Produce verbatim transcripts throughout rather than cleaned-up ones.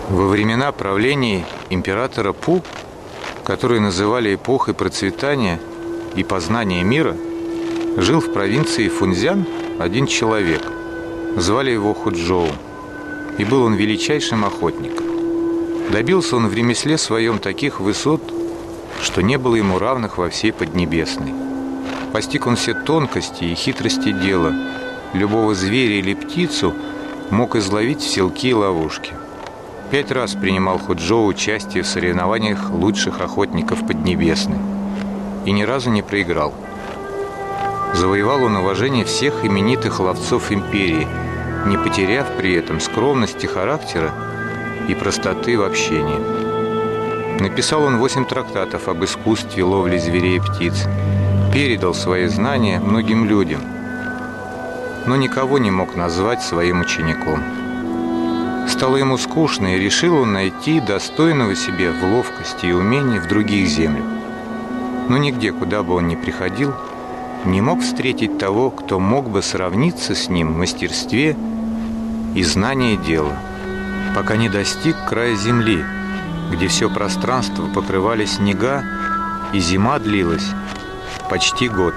Во времена правления императора Пу, который называли эпохой процветания и познания мира, жил в провинции Фунцзян один человек. Звали его Худжоу, и был он величайшим охотником. Добился он в ремесле своем таких высот, что не было ему равных во всей Поднебесной. Постиг он все тонкости и хитрости дела. Любого зверя или птицу мог изловить в селки и ловушки. Пять раз принимал Худжоу участие в соревнованиях лучших охотников Поднебесной и ни разу не проиграл. Завоевал он уважение всех именитых ловцов империи, не потеряв при этом скромности характера и простоты в общении. Написал он восемь трактатов об искусстве ловли зверей и птиц, передал свои знания многим людям, но никого не мог назвать своим учеником. Стало ему скучно, и решил он найти достойного себе в ловкости и умении в других землях. Но нигде, куда бы он ни приходил, не мог встретить того, кто мог бы сравниться с ним в мастерстве и знании дела, пока не достиг края земли, где все пространство покрывали снега, и зима длилась почти год.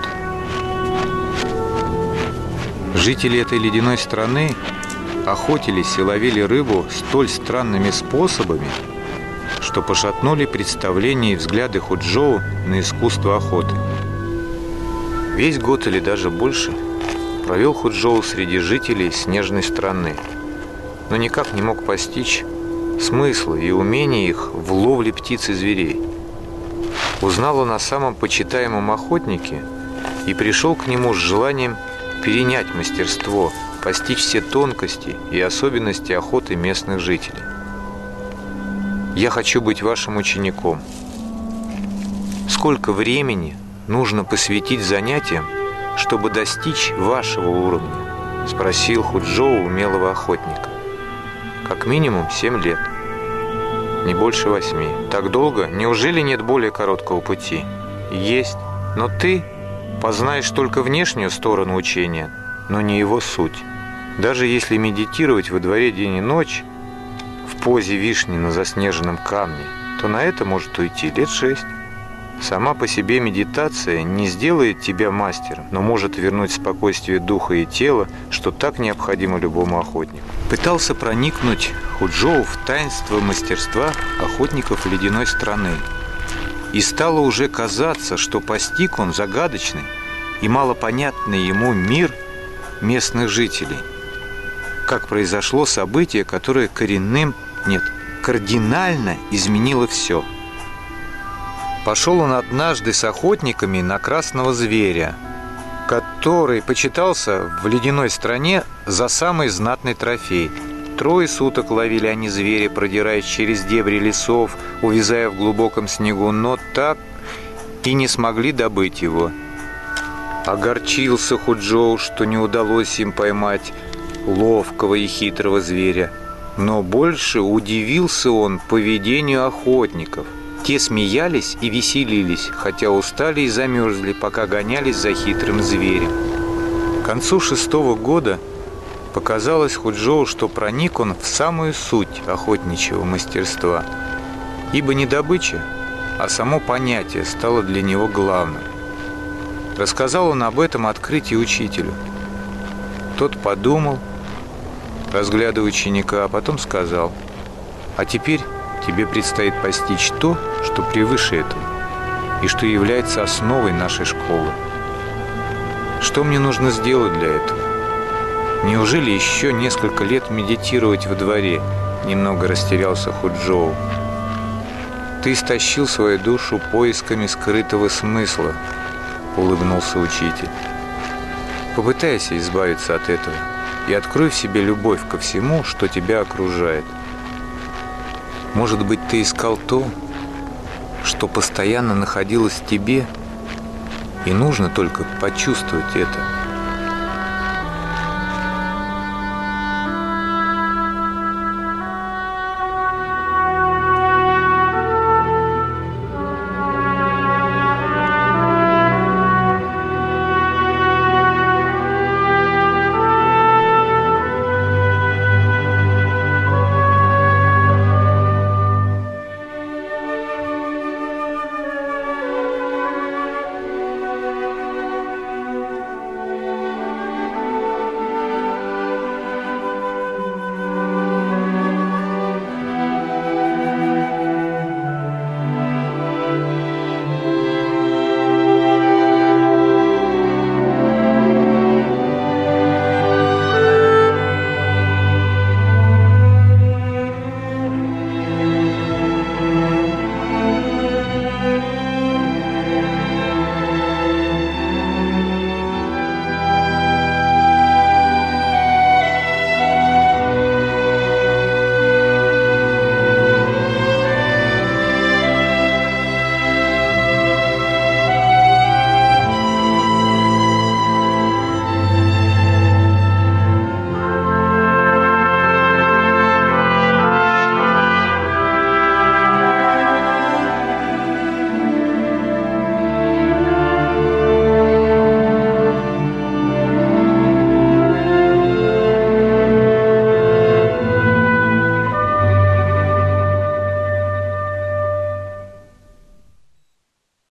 Жители этой ледяной страны охотились и ловили рыбу столь странными способами, что пошатнули представления и взгляды Худжоу на искусство охоты. Весь год или даже больше провел Худжоу среди жителей снежной страны, но никак не мог постичь смысла и умения их в ловле птиц и зверей. Узнал он о самом почитаемом охотнике и пришел к нему с желанием перенять мастерство, постичь все тонкости и особенности охоты местных жителей. «Я хочу быть вашим учеником. Сколько времени нужно посвятить занятиям, чтобы достичь вашего уровня?» — спросил Худжоу умелого охотника. «Как минимум семь лет. Не больше восьми. Так долго? Неужели нет более короткого пути?» «Есть. Но ты познаешь только внешнюю сторону учения, но не его суть. Даже если медитировать во дворе день и ночь в позе вишни на заснеженном камне, то на это может уйти лет шесть. Сама по себе медитация не сделает тебя мастером, но может вернуть спокойствие духа и тела, что так необходимо любому охотнику». Пытался проникнуть Худжоу в таинство мастерства охотников ледяной страны. И стало уже казаться, что постиг он загадочный и малопонятный ему мир местных жителей. Как произошло событие, которое коренным, нет, кардинально изменило все. Пошел он однажды с охотниками на красного зверя, который почитался в ледяной стране за самый знатный трофей. Трое суток ловили они зверя, продираясь через дебри лесов, увязая в глубоком снегу, но так и не смогли добыть его. Огорчился Худжоу, что не удалось им поймать ловкого и хитрого зверя, но больше удивился он поведению охотников. Те смеялись и веселились, хотя устали и замерзли, пока гонялись за хитрым зверем. К концу шестого года показалось Худжоу, что проник он в самую суть охотничьего мастерства, ибо не добыча, а само понятие стало для него главным. Рассказал он об этом открытии учителю. Тот подумал, разглядывая ученика, а потом сказал: «А теперь тебе предстоит постичь то, что превыше этого, и что является основой нашей школы. Что мне нужно сделать для этого? Неужели еще несколько лет медитировать во дворе?» Немного растерялся Худжоу. «Ты истощил свою душу поисками скрытого смысла», — улыбнулся учитель. «Попытайся избавиться от этого и открой в себе любовь ко всему, что тебя окружает. Может быть, ты искал то, что постоянно находилось в тебе, и нужно только почувствовать это.